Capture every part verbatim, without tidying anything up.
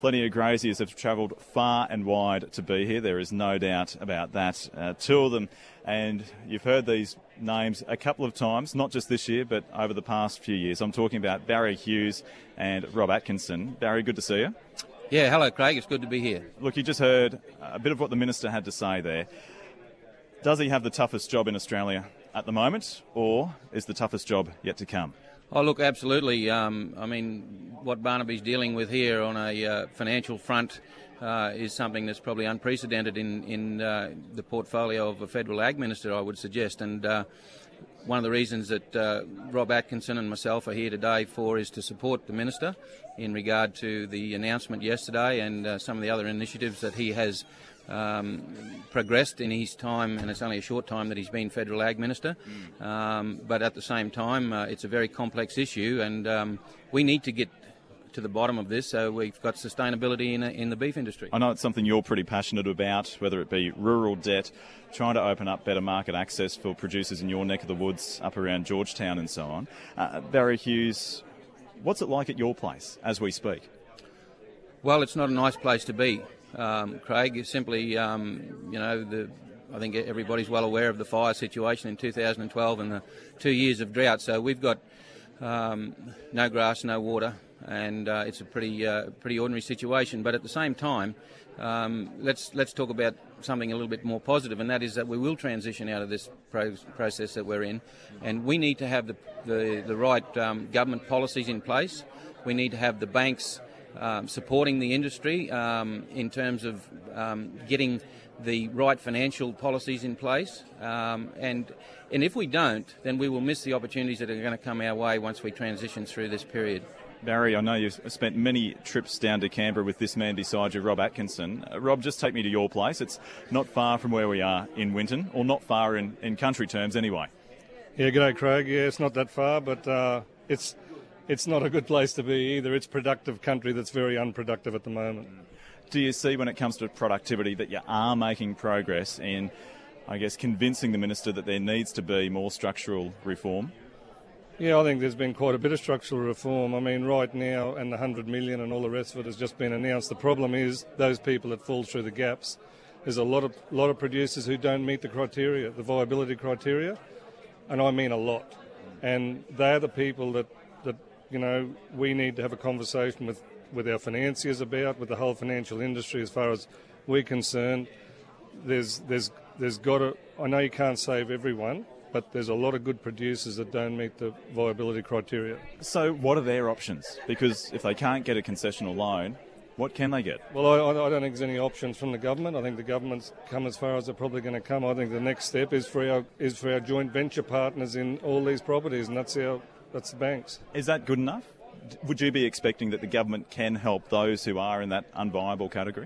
Plenty of graziers have travelled far and wide to be here. There is no doubt about that. Uh, two of them, and you've heard these names a couple of times, not just this year, but over the past few years. I'm talking about Barry Hughes and Rob Atkinson. Barry, good to see you. Yeah, hello, Craig. It's good to be here. Look, you just heard a bit of what the Minister had to say there. Does he have the toughest job in Australia at the moment, or is the toughest job yet to come? Oh, look, absolutely. Um, I mean, what Barnaby's dealing with here on a uh, financial front uh, is something that's probably unprecedented in, in uh, the portfolio of a Federal Ag Minister, I would suggest. And uh, one of the reasons that uh, Rob Atkinson and myself are here today for is to support the Minister in regard to the announcement yesterday and uh, some of the other initiatives that he has Um, progressed in his time, and it's only a short time that he's been Federal Ag Minister. Mm. Um, but at the same time, uh, it's a very complex issue, and um, we need to get to the bottom of this so we've got sustainability in, in the beef industry. I know it's something you're pretty passionate about, whether it be rural debt, trying to open up better market access for producers in your neck of the woods, up around Georgetown and so on. Uh, Barry Hughes, what's it like at your place as we speak? Well, it's not a nice place to be. Um, Craig, is simply, um, you know, the, I think everybody's well aware of the fire situation in two thousand twelve and the two years of drought. So we've got um, no grass, no water, and uh, it's a pretty, uh, pretty ordinary situation. But at the same time, um, let's let's talk about something a little bit more positive, and that is that we will transition out of this pro- process that we're in, and we need to have the the, the right um, government policies in place. We need to have the banks Um, supporting the industry um, in terms of um, getting the right financial policies in place. Um, and and if we don't, then we will miss the opportunities that are going to come our way once we transition through this period. Barry, I know you've spent many trips down to Canberra with this man beside you, Rob Atkinson. Uh, Rob, just take me to your place. It's not far from where we are in Winton, or not far in, in country terms anyway. Yeah, g'day, Craig. Yeah, it's not that far, but uh, it's... It's not a good place to be either. It's productive country that's very unproductive at the moment. Do you see, when it comes to productivity, that you are making progress in, I guess, convincing the Minister that there needs to be more structural reform? Yeah, I think there's been quite a bit of structural reform. I mean, right now, and the one hundred million and all the rest of it has just been announced. The problem is those people that fall through the gaps. There's a lot of lot of producers who don't meet the criteria, the viability criteria, and I mean a lot. And they're the people that that you know, we need to have a conversation with, with our financiers about, with the whole financial industry as far as we're concerned. There's there's there's got to, I know you can't save everyone, but there's a lot of good producers that don't meet the viability criteria. So what are their options? Because if they can't get a concessional loan, what can they get? Well, I, I don't think there's any options from the government. I think the government's come as far as they're probably going to come. I think the next step is for our is for our joint venture partners in all these properties, and that's our That's the banks. Is that good enough? Would you be expecting that the government can help those who are in that unviable category?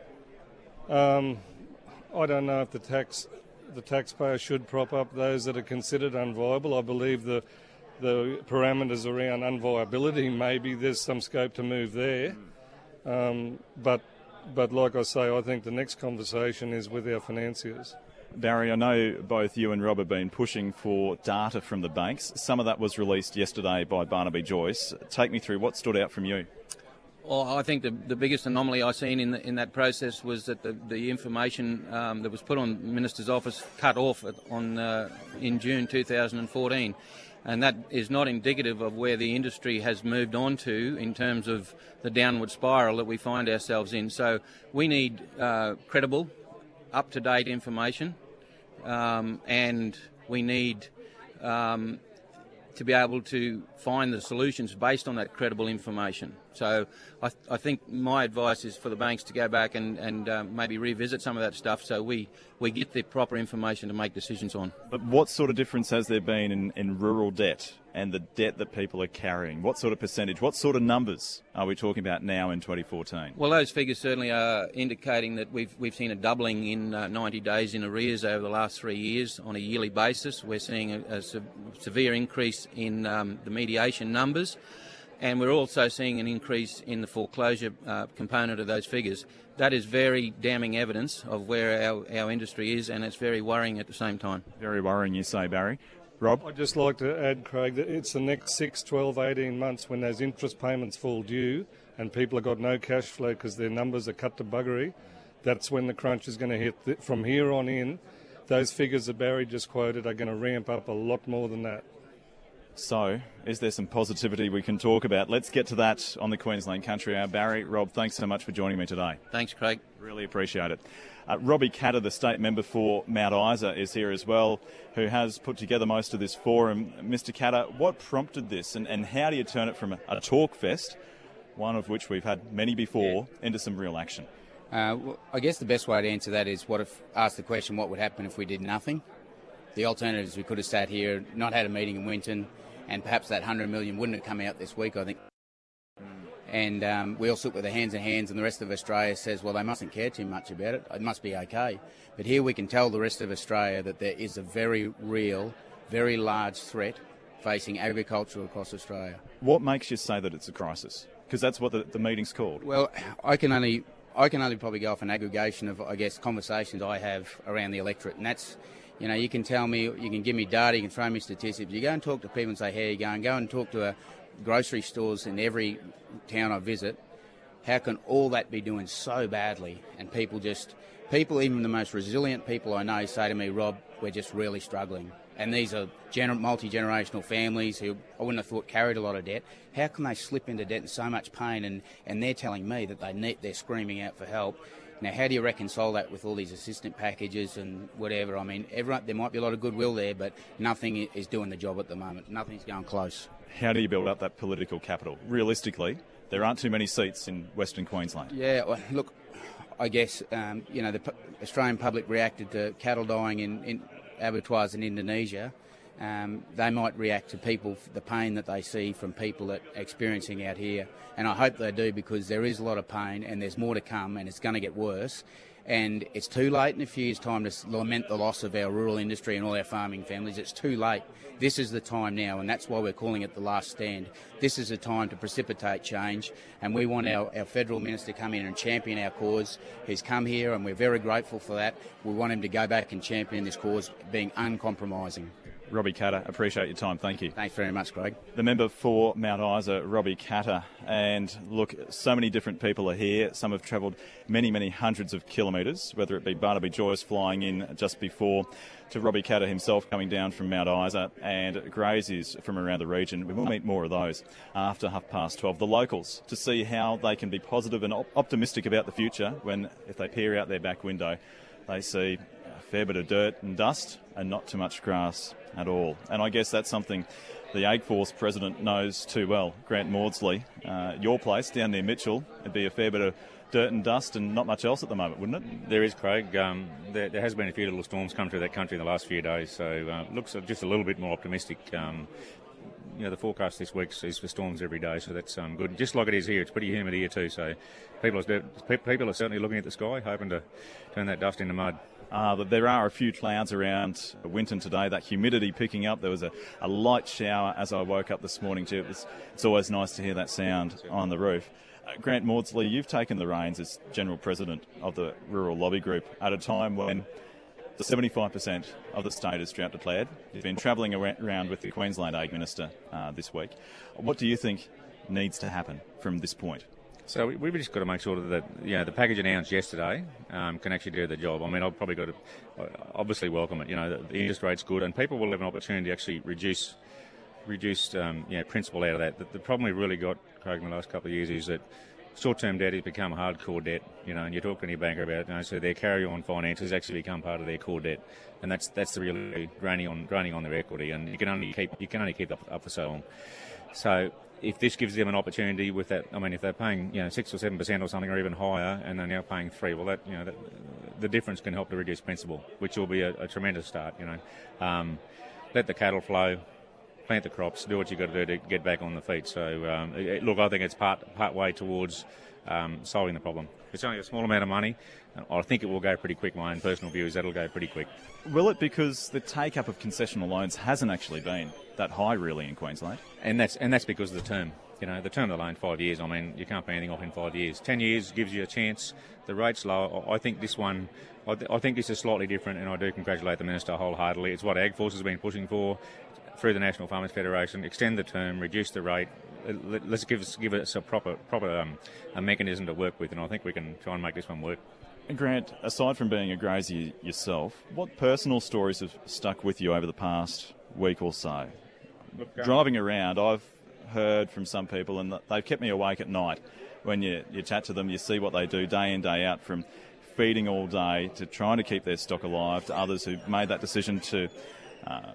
Um, I don't know if the tax, the taxpayer should prop up those that are considered unviable. I believe the the parameters around unviability, maybe there's some scope to move there. Um, but but like I say, I think the next conversation is with our financiers. Barry, I know both you and Rob have been pushing for data from the banks. Some of that was released yesterday by Barnaby Joyce. Take me through what stood out from you. Well, I think the, the biggest anomaly I've seen in the, in that process was that the, the information um, that was put on the Minister's office cut off on uh, in June two thousand fourteen. And that is not indicative of where the industry has moved on to in terms of the downward spiral that we find ourselves in. So we need uh, credible, up-to-date information, um, and we need um, to be able to find the solutions based on that credible information. So I, th- I think my advice is for the banks to go back and, and uh, maybe revisit some of that stuff so we, we get the proper information to make decisions on. But what sort of difference has there been in, in rural debt and the debt that people are carrying? What sort of percentage, what sort of numbers are we talking about now in twenty fourteen? Well, those figures certainly are indicating that we've we've seen a doubling in uh, ninety days in arrears over the last three years on a yearly basis. We're seeing a, a se- severe increase in um, the mediation numbers. And we're also seeing an increase in the foreclosure uh, component of those figures. That is very damning evidence of where our, our industry is, and it's very worrying at the same time. Very worrying, you say, Barry. Rob? I'd just like to add, Craig, that it's the next six, twelve, eighteen months when those interest payments fall due and people have got no cash flow because their numbers are cut to buggery, that's when the crunch is going to hit. From here on in, those figures that Barry just quoted are going to ramp up a lot more than that. So, is there some positivity we can talk about? Let's get to that on the Queensland Country Hour. Barry, Rob, thanks so much for joining me today. Thanks, Craig. Really appreciate it. Uh, Robbie Katter, the state member for Mount Isa, is here as well, who has put together most of this forum. Mister Katter, what prompted this, and, and how do you turn it from a, a talk fest, one of which we've had many before, yeah. into some real action? Uh, well, I guess the best way to answer that is what if ask the question, what would happen if we did nothing? The alternative is we could have sat here, not had a meeting in Winton, and perhaps that one hundred million wouldn't have come out this week, I think. And um, we all sit with our hands in hands, and the rest of Australia says, well, they mustn't care too much about it. It must be okay. But here we can tell the rest of Australia that there is a very real, very large threat facing agriculture across Australia. What makes you say that it's a crisis? Because that's what the, the meeting's called. Well, I can only... I can only probably go off an aggregation of, I guess, conversations I have around the electorate, and that's, you know, you can tell me, you can give me data, you can throw me statistics. You go and talk to people and say, how are you going? Go and talk to a grocery stores in every town I visit. How can all that be doing so badly? And people just, people, even the most resilient people I know, say to me, Rob, we're just really struggling. And these are gener- multi-generational families who I wouldn't have thought carried a lot of debt. How can they slip into debt and so much pain? And, and they're telling me that they need, they're screaming out for help. Now, how do you reconcile that with all these assistance packages and whatever? I mean, everyone, there might be a lot of goodwill there, but nothing is doing the job at the moment. Nothing's going close. How do you build up that political capital? Realistically, there aren't too many seats in Western Queensland. Yeah, well, look, I guess, um, you know, the P- Australian public reacted to cattle dying in... in abattoirs in Indonesia. Um, they might react to people, the pain that they see from people that are experiencing out here. And I hope they do, because there is a lot of pain and there's more to come, and it's going to get worse. And it's too late in a few years' time to lament the loss of our rural industry and all our farming families. It's too late. This is the time now, and that's why we're calling it the last stand. This is the time to precipitate change, and we want our, our federal minister to come in and champion our cause. He's come here, and we're very grateful for that. We want him to go back and champion this cause, being uncompromising. Robbie Katter, appreciate your time. Thank you. Thanks very much, Craig. The member for Mount Isa, Robbie Katter. And look, so many different people are here. Some have travelled many, many hundreds of kilometres, whether it be Barnaby Joyce flying in just before, to Robbie Katter himself coming down from Mount Isa, and Graziers from around the region. We will meet more of those after half past twelve. The locals, to see how they can be positive and op- optimistic about the future when, if they peer out their back window, they see a fair bit of dirt and dust and not too much grass at all. And I guess that's something the Ag Force president knows too well, Grant Maudsley. Uh, your place down near Mitchell, it'd be a fair bit of dirt and dust and not much else at the moment, wouldn't it? There is, Craig. Um, there, there has been a few little storms come through that country in the last few days, so uh, looks just a little bit more optimistic. Um, you know, the forecast this week is for storms every day, so that's um, good. Just like it is here, it's pretty humid here too, so people are, people are certainly looking at the sky, hoping to turn that dust into mud. Uh, but there are a few clouds around Winton today, that humidity picking up. There was a, a light shower as I woke up this morning too. It was, it's always nice to hear that sound on the roof. Uh, Grant Maudsley, you've taken the reins as General President of the Rural Lobby Group at a time when the seventy-five percent of the state is drought declared. You've been travelling around with the Queensland Ag Minister uh, this week. What do you think needs to happen from this point? So we, we've just got to make sure that, you know, the package announced yesterday um, can actually do the job. I mean, I've probably got to obviously welcome it. You know, the, the interest rate's good, and people will have an opportunity to actually reduce reduce um, you know, principal out of that. The, the problem we've really got, Craig, in the last couple of years is that short-term debt has become hardcore debt. You know, and you're talking to your banker about it. You know, so their carry-on finance has actually become part of their core debt, and that's that's the real draining on draining on their equity. And you can only keep you can only keep up, up for so long. So if this gives them an opportunity with that, I mean, if they're paying, you know, six or seven percent or something, or even higher, and they're now paying three, well, that, you know, that, the difference can help to reduce principal, which will be a, a tremendous start. You know, um, let the cattle flow, plant the crops, do what you got to do to get back on the feet. So, um, it, look, I think it's part part way towards um, solving the problem. It's only a small amount of money. I think it will go pretty quick. My own personal view is that'll go pretty quick. Will it? Because the take-up of concessional loans hasn't actually been that high, really, in Queensland. And that's and that's because of the term. You know, the term of the loan, five years. I mean, you can't pay anything off in five years. Ten years gives you a chance. The rate's low. I think this one, I, th- I think this is slightly different, and I do congratulate the Minister wholeheartedly. It's what Ag Force has been pushing for through the National Farmers Federation. Extend the term, reduce the rate, let, let's give us give us a proper proper um, a mechanism to work with, and I think we can try and make this one work. And Grant, aside from being a grazier yourself, what personal stories have stuck with you over the past week or so? Look, um, Driving around, I've heard from some people, and they've kept me awake at night. When you, you chat to them, you see what they do day in, day out, from feeding all day to trying to keep their stock alive, to others who've made that decision to uh,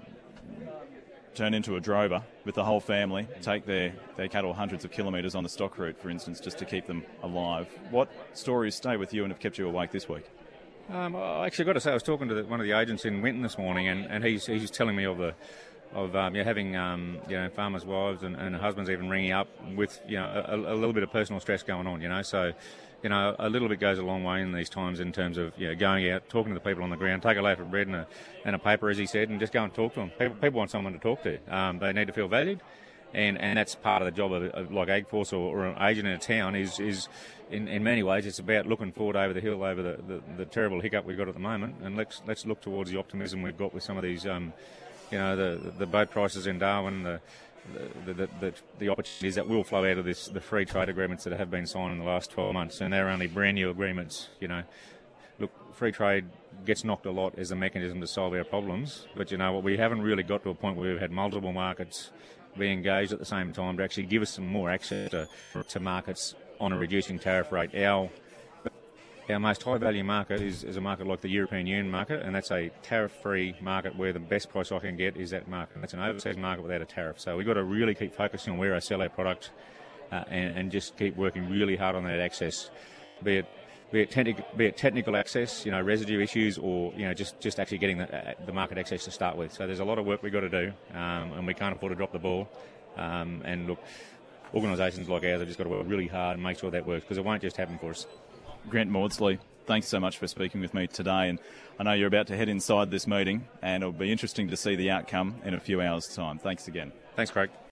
turn into a drover with the whole family, take their, their cattle hundreds of kilometres on the stock route, for instance, just to keep them alive. What stories stay with you and have kept you awake this week? Um, I actually got to say, I was talking to the, one of the agents in Winton this morning, and, and he's he's telling me of the of um, yeah, having um, you know farmers' wives and, and husbands even ringing up with you know a, a little bit of personal stress going on. You know, so you know a little bit goes a long way in these times in terms of you know going out, talking to the people on the ground, take a loaf of bread and a and a paper, as he said, and just go and talk to them. People, people want someone to talk to. Um, they need to feel valued. And, and that's part of the job of, of like AgForce or, or an agent in a town is, is in, in many ways, it's about looking forward over the hill, over the, the, the terrible hiccup we've got at the moment, and let's let's look towards the optimism we've got with some of these, um, you know, the the boat prices in Darwin, the the, the, the the opportunities that will flow out of this, the free trade agreements that have been signed in the last twelve months, and they're only brand new agreements, you know. Look, free trade gets knocked a lot as a mechanism to solve our problems, but you know what, we haven't really got to a point where we've had multiple markets be engaged at the same time to actually give us some more access to, to markets on a reducing tariff rate. Our our most high value market is, is a market like the European Union market, and that's a tariff-free market where the best price I can get is that market. That's an overseas market without a tariff. So we've got to really keep focusing on where I sell our product uh, and, and just keep working really hard on that access, be it Be it, technical, be it technical access, you know, residue issues, or you know, just, just actually getting the, uh, the market access to start with. So there's a lot of work we've got to do, um, and we can't afford to drop the ball. Um, and look, organisations like ours have just got to work really hard and make sure that works, because it won't just happen for us. Grant Maudsley, thanks so much for speaking with me today. And I know you're about to head inside this meeting, and it'll be interesting to see the outcome in a few hours' time. Thanks again. Thanks, Craig.